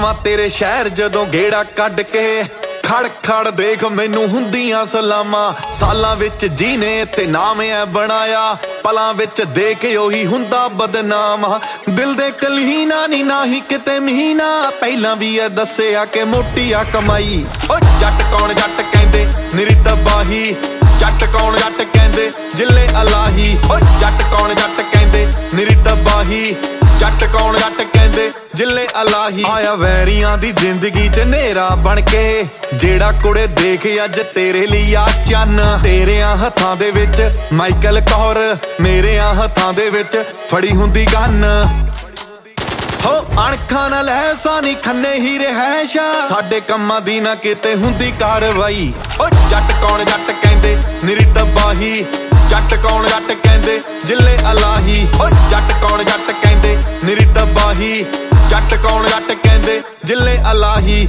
ਆਵਾਂ ਤੇਰੇ ਸ਼ਹਿਰ ਜਦੋਂ ਗੇੜਾ ਕੱਢ ਕੇ ਖੜ ਖੜ ਦੇਖ ਮੈਨੂੰ ਹੁੰਦੀਆਂ ਸਲਾਮਾਂ ਸਾਲਾਂ ਵਿੱਚ ਜੀਨੇ ਤੇ ਨਾਮ ਐ ਬਣਾਇਆ ਪਲਾਂ ਵਿੱਚ ਦੇਖ ਉਹੀ ਹੁੰਦਾ ਬਦਨਾਮ ਦਿਲ ਦੇ ਕਲੀਨਾ ਨੀ ਨਾਹੀ ਕਿਤੇ ਮਹੀਨਾ ਪਹਿਲਾਂ ਵੀ ਐ ਦੱਸਿਆ ਕਿ ਮੋਟੀ ਆ ਕਮਾਈ ਓ ਜੱਟ ਕੌਣ ਜੱਟ ਕਹਿੰਦੇ ਨਿਰੀ ਤਬਾਹੀ ਜੱਟ ਕੌਣ ਜੱਟ ਕਹਿੰਦੇ ਜਿੱਲੇ ਅਲਾਹੀ ਓ ਜੱਟ ਕੌਣ ਜੱਟ ਕਹਿੰਦੇ ਨਿਰੀ ਤਬਾਹੀ ਜੱਟ ਕੌਣ ਜੱਟ ਕਹਿੰਦੇ ਜਿੱਲੇ ਅਲਾਹੀ ਆਇਆ ਵੈਰੀਆਂ ਦੀ ਜ਼ਿੰਦਗੀ ਚ ਨੇਰਾ ਬਣ ਕੇ ਜਿਹੜਾ ਕੁੜੇ ਦੇਖ ਅੱਜ ਤੇਰੇ ਲਈ ਆ ਚੰਨ ਤੇਰਿਆਂ ਹੱਥਾਂ ਦੇ ਵਿੱਚ ਮਾਈਕਲ ਕੌਰ ਮੇਰਿਆਂ ਹੱਥਾਂ ਦੇ ਵਿੱਚ ਫੜੀ ਹੁੰਦੀ ਗੰਨ ਹੋ ਅਣਖਾਂ ਨਾਲ ਐਸਾ ਨੀ ਖੰਨੇ ਹੀ ਰਹਿਸ਼ਾ ਸਾਡੇ ਕੰਮਾਂ ਦੀ ਨਾ ਕਿਤੇ ਹੁੰਦੀ ਕਾਰਵਾਈ ਓ ਜੱਟ ਕੌਣ ਜੱਟ ਕਹਿੰਦੇ ਨਿਰੀ ਤਬਾਹੀ ਜੱਟ ਕੌਣ ਜੱਟ ਕਹਿੰਦੇ ਜਿੱਲੇ ਅਲਾਹੀ ਓ ਜੱਟ ਕੌਣ ਜੱਟ ਕਹਿੰਦੇ ਨਿਰੀ ਤਬਾਹੀ ਜੱਟ ਕੌਣ ਜੱਟ ਕਹਿੰਦੇ ਜਿੱਲੇ ਅਲਾਹੀ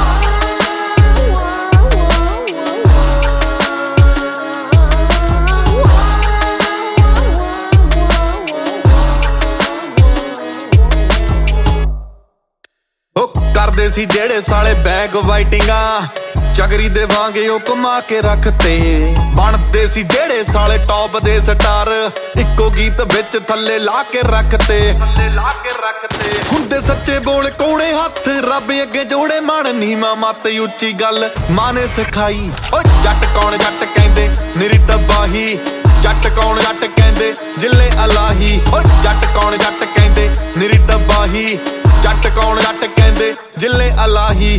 ਕਰਦੇ ਸੀ ਜਿਹੜੇ ਸਾਲੇ ਬੈਕ ਵਾਈਟਿੰਗਾਂ ਚਗਰੀ ਦੇ ਵਾਂਗੇ ਉਹ ਕਮਾ ਕੇ ਰੱਖਤੇ ਬਣਦੇ ਸੀ ਜਿਹੜੇ ਸਾਲੇ ਟੌਪ ਦੇ ਸਟਾਰ ਇੱਕੋ ਗੀਤ ਵਿੱਚ ਥੱਲੇ ਲਾ ਕੇ ਰੱਖਤੇ ਹੁੰਦੇ ਸੱਚੇ ਬੋਲ ਕੋੜੇ ਹੱਥ ਰੱਬ ਅੱਗੇ ਜੋੜੇ ਮਨ ਨੀਵਾਂ ਮੱਤ ਉੱਚੀ ਗੱਲ ਮਾਂ ਨੇ ਸਿਖਾਈ ਓ ਜੱਟ ਕੌਣ ਜੱਟ ਕਹਿੰਦੇ ਨਿਰੀ ਤਬਾਹੀ ਜੱਟ ਕੌਣ ਜੱਟ ਕਹਿੰਦੇ ਜਿੱਲੇ ਅਲਾਹੀ ਓ ਜੱਟ ਕੌਣ ਜੱਟ ਕਹਿੰਦੇ ਨਿਰੀ ਤਬਾਹੀ ਜੱਟ ਕੌਣ ਜੱਟ ਕਹਿੰਦੇ ਜਿੱਲੇ ਅਲਾਹੀ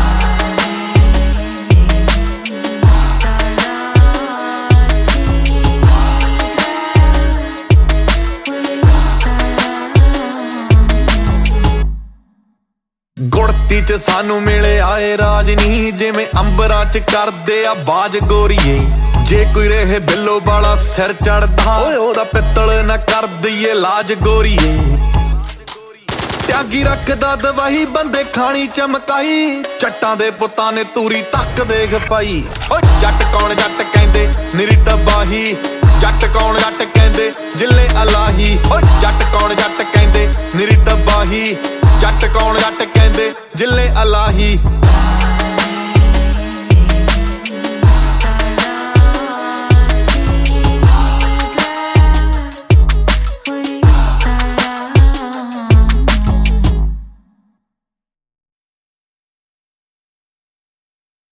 ਗੁੜਤੀ ਚ ਸਾਨੂੰ ਮਿਲੇ ਆਏ ਰਾਜਨੀ ਜਿਵੇਂ ਅੰਬਰਾਂ ਚ ਕਰਦੇ ਆ ਬਾਜ ਗੋਰੀਏ ਜੇ ਕੋਈ ਰਹੇ ਬਿੱਲੋ ਵਾਲਾ ਸਿਰ ਚੜਦਾ ਓਏ ਉਹਦਾ ਪਿੱਤਲ ਨਾ ਕਰ ਦਈਏ ਲਾਜ ਗੋਰੀਏ ਤਿਆਗੀ ਰੱਖਦਾ ਦਵਾਈ ਬੰਦੇ ਖਾਣੀ ਚਮਕਾਈ ਚੱਟਾਂ ਦੇ ਪੁੱਤਾਂ ਨੇ ਤੂਰੀ ਤੱਕ ਦੇਖ ਪਾਈ ਓ ਜੱਟ ਕੌਣ ਜੱਟ ਕਹਿੰਦੇ ਨਿਰੀ ਤਬਾਹੀ ਜੱਟ ਕੌਣ ਜੱਟ ਕਹਿੰਦੇ ਜਿੱਲੇ ਅਲਾਹੀ ਓ ਜੱਟ ਕੌਣ ਜੱਟ ਕਹਿੰਦੇ ਨਿਰੀ ਤਬਾਹੀ ਜੱਟ ਕੌਣ ਜੱਟ ਕਹਿੰਦੇ ਜਿੱਲੇ ਅਲਾਹੀ